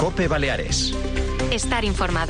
COPE Baleares. Estar informado.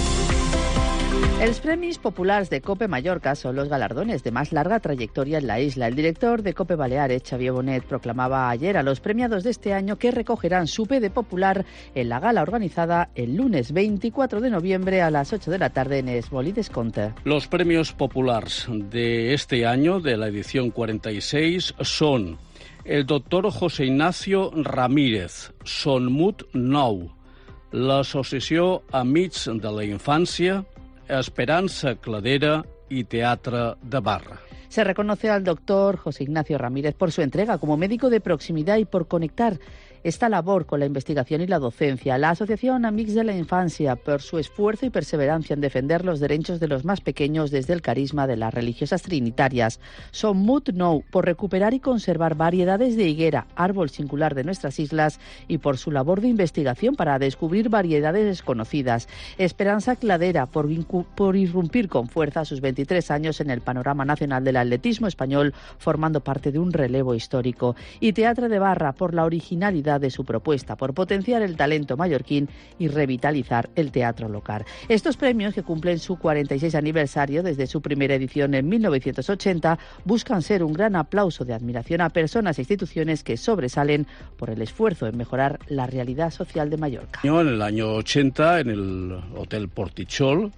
Els Premis Populars de COPE Mallorca son los galardones de más larga trayectoria en la isla. El director de COPE Baleares, Xavier Bonet, proclamaba ayer a los premiados de este año que recogerán su PD popular en la gala organizada el lunes 24 de noviembre a las 8 de la tarde en Es Molí d'Esconte. Los premios populares de este año, de la edición 46, son el doctor José Ignacio Ramírez, Son Mut Nou, l'Associació Amics de la Infància, Esperança Cladera y Teatre de Barra. Se reconoce al doctor José Ignacio Ramírez por su entrega como médico de proximidad y por conectar esta labor con la investigación y la docencia. La Asociación Amics de la Infancia por su esfuerzo y perseverancia en defender los derechos de los más pequeños desde el carisma de las religiosas trinitarias. Son Mut Nou por recuperar y conservar variedades de higuera, árbol singular de nuestras islas, y por su labor de investigación para descubrir variedades desconocidas. Esperança Cladera por irrumpir con fuerza a sus 23 años en el panorama nacional del atletismo español, formando parte de un relevo histórico. Y Teatre de Barra por la originalidad de su propuesta, por potenciar el talento mallorquín y revitalizar el teatro local. Estos premios, que cumplen su 46 aniversario desde su primera edición en 1980, buscan ser un gran aplauso de admiración a personas e instituciones que sobresalen por el esfuerzo en mejorar la realidad social de Mallorca. En el año 80, en el Hotel Portichol,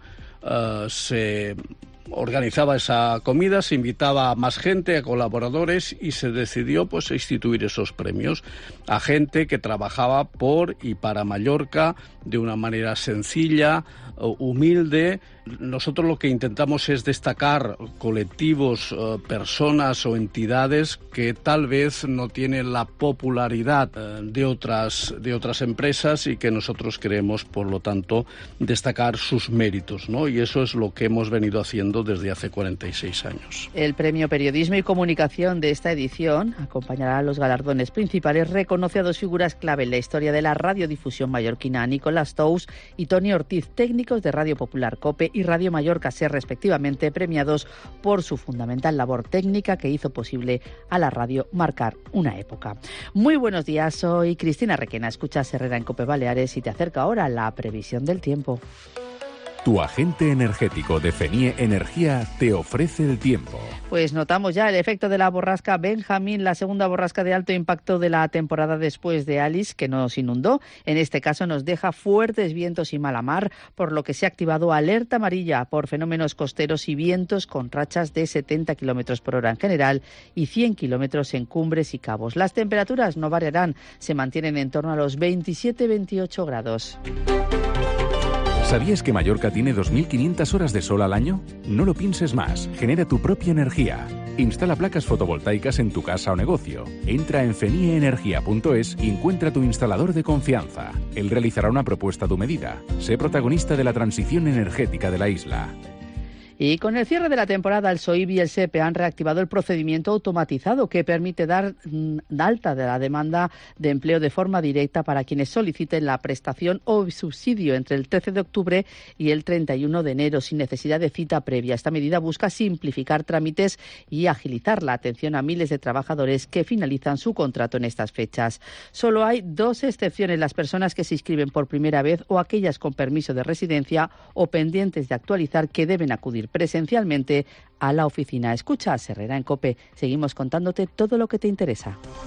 se organizaba esa comida, se invitaba a más gente, a colaboradores, y se decidió pues instituir esos premios a gente que trabajaba por y para Mallorca de una manera sencilla, humilde. Nosotros lo que intentamos es destacar colectivos, personas o entidades que tal vez no tienen la popularidad de otras empresas y que nosotros queremos, por lo tanto, destacar sus méritos, ¿no? Y eso es lo que hemos venido haciendo desde hace 46 años. El Premio Periodismo y Comunicación de esta edición acompañará a los galardones principales. Reconoce a dos figuras clave en la historia de la radiodifusión mallorquina, Nicolás Tous y Toni Ortiz, técnicos de Radio Popular COPE y Radio Mallorca SER, respectivamente, premiados por su fundamental labor técnica que hizo posible a la radio marcar una época. Muy buenos días, soy Cristina Requena, escuchas Herrera en COPE Baleares y te acerca ahora la previsión del tiempo. Tu agente energético de FENIE Energía te ofrece el tiempo. Pues notamos ya el efecto de la borrasca Benjamín, la segunda borrasca de alto impacto de la temporada después de Alice, que nos inundó. En este caso nos deja fuertes vientos y mala mar, por lo que se ha activado alerta amarilla por fenómenos costeros y vientos con rachas de 70 kilómetros por hora en general y 100 kilómetros en cumbres y cabos. Las temperaturas no variarán, se mantienen en torno a los 27-28 grados. ¿Sabías que Mallorca tiene 2.500 horas de sol al año? No lo pienses más. Genera tu propia energía. Instala placas fotovoltaicas en tu casa o negocio. Entra en fenieenergia.es y encuentra tu instalador de confianza. Él realizará una propuesta a tu medida. Sé protagonista de la transición energética de la isla. Y con el cierre de la temporada, el SOIB y el SEPE han reactivado el procedimiento automatizado que permite dar alta de la demanda de empleo de forma directa para quienes soliciten la prestación o subsidio entre el 13 de octubre y el 31 de enero, sin necesidad de cita previa. Esta medida busca simplificar trámites y agilizar la atención a miles de trabajadores que finalizan su contrato en estas fechas. Solo hay dos excepciones: las personas que se inscriben por primera vez o aquellas con permiso de residencia o pendientes de actualizar, que deben acudir presencialmente a la oficina. Escucha Herrera en COPE. Seguimos contándote todo lo que te interesa.